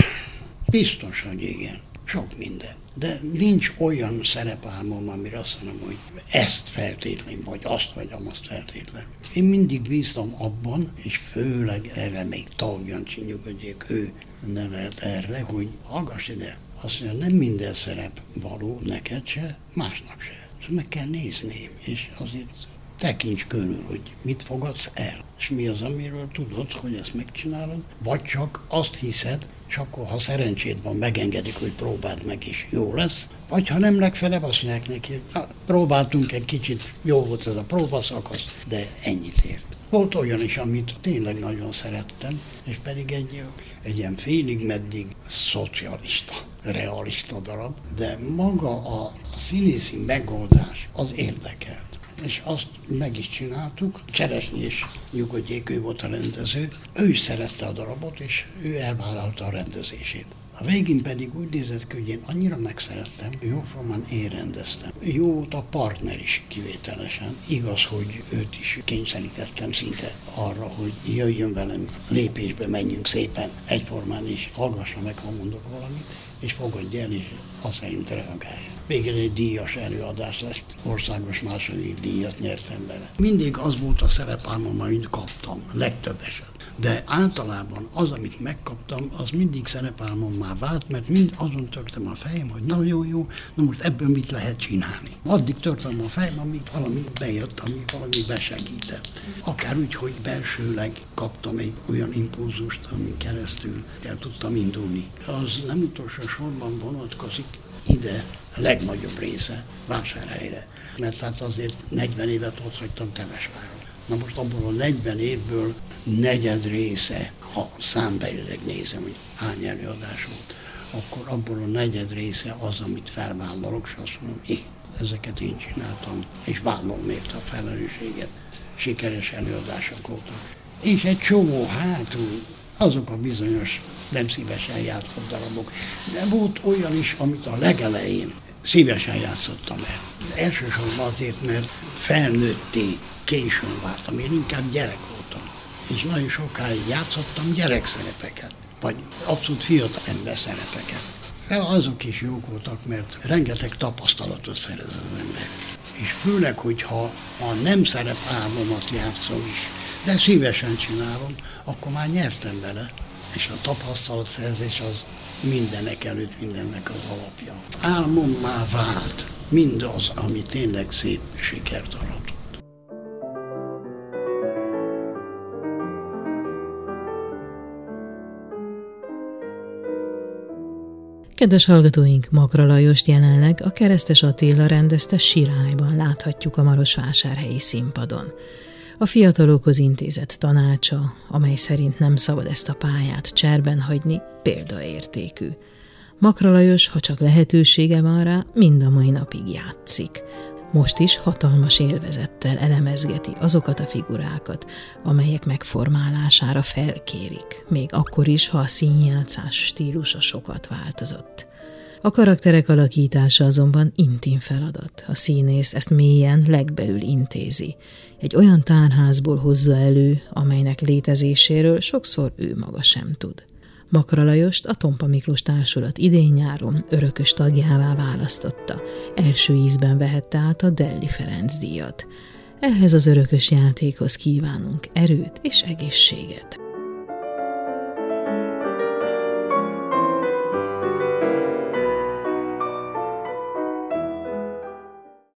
Biztos, hogy igen. Sok minden. De nincs olyan szerepálmom, amire azt mondom, hogy ezt feltétlenül, vagy azt, vagy azt feltétlenül. Én mindig bíztam abban, és főleg erre még Tagjancsi nyugodjék, ő nevelt erre, hogy hallgass ide, azt mondja, nem minden szerep való neked se, másnak se. Szóval meg kell nézni, és azért tekints körül, hogy mit fogadsz el, és mi az, amiről tudod, hogy ezt megcsinálod, vagy csak azt hiszed, és akkor, ha szerencséd van, megengedik, hogy próbáld meg, és jó lesz, vagy ha nem, legfeljebb azt mondják neki, próbáltunk egy kicsit, jó volt ez a próbaszakasz, de ennyit ért. Volt olyan is, amit tényleg nagyon szerettem, és pedig egy ilyen félig-meddig szocialista, realista darab, de maga a színészi megoldás az érdekelt. És azt meg is csináltuk. Cseresnyi és nyugodjék, ő volt a rendező. Ő is szerette a darabot, és ő elvállalta a rendezését. A végén pedig úgy nézett ki, hogy én annyira megszerettem, jóformán én rendeztem. Jó volt a partner is kivételesen. Igaz, hogy őt is kényszerítettem szinte arra, hogy jöjjön velem, lépésbe menjünk szépen, egyformán is, hallgassa meg, ha mondok valamit, és fogadja el, és azt szerint reagálja. Végül egy díjas előadás lesz, országos második díjat nyertem bele. Mindig az volt a szerepálmom, amit kaptam, legtöbb eset. De általában az, amit megkaptam, az mindig szerepálmommá vált, mert mind azon törtem a fejem, hogy nagyon jó, na most ebből mit lehet csinálni. Addig törtem a fejem, amíg valami bejött, ami valami besegített. Akár úgy, hogy belsőleg kaptam egy olyan impulzust, amin keresztül el tudtam indulni. Az nem utolsó sorban vonatkozik ide, a legnagyobb része Vásárhelyre. Mert hát azért 40 évet ott hagytam Temesváron. Na most abból a 40 évből negyed része, ha számbelileg nézem, hogy hány előadás volt, akkor abból a negyed része az, amit felvállalok, és azt mondom, ezeket én csináltam, és vállalom érte a felelősséget. Sikeres előadások voltak. És egy csomó hátul, azok a bizonyos nem szívesen játszott darabok. De volt olyan is, amit a legelején szívesen játszottam el. Elsősorban azért, mert felnőtté későn váltam, én inkább gyerek voltam. És nagyon sokáig játszottam gyerekszerepeket, vagy abszolút fiatal ember szerepeket. De azok is jók voltak, mert rengeteg tapasztalatot szerez az ember. És főleg, hogyha a nem szerepálmomat játszom is, de szívesen csinálom, akkor már nyertem vele, és a tapasztalatszerzés az mindenek előtt mindennek az alapja. Álmommá vált mindaz, ami tényleg szép sikert aratott. Kedves hallgatóink, Makra Lajost jelenleg a Keresztes Attila rendezte Sirályban láthatjuk a marosvásárhelyi színpadon. A fiatalokhoz intézett tanácsa, amely szerint nem szabad ezt a pályát cserben hagyni, példaértékű. Makra Lajos, ha csak lehetősége van rá, mind a mai napig játszik. Most is hatalmas élvezettel elemezgeti azokat a figurákat, amelyek megformálására felkérik, még akkor is, ha a színjátszás stílusa sokat változott. A karakterek alakítása azonban intim feladat. A színész ezt mélyen legbelül intézi. Egy olyan tárházból hozza elő, amelynek létezéséről sokszor ő maga sem tud. Makra Lajost a Tompa Miklós Társulat idén-nyáron örökös tagjává választotta. Első ízben vehette át a Delli Ferenc díjat. Ehhez az örökös játékhoz kívánunk erőt és egészséget.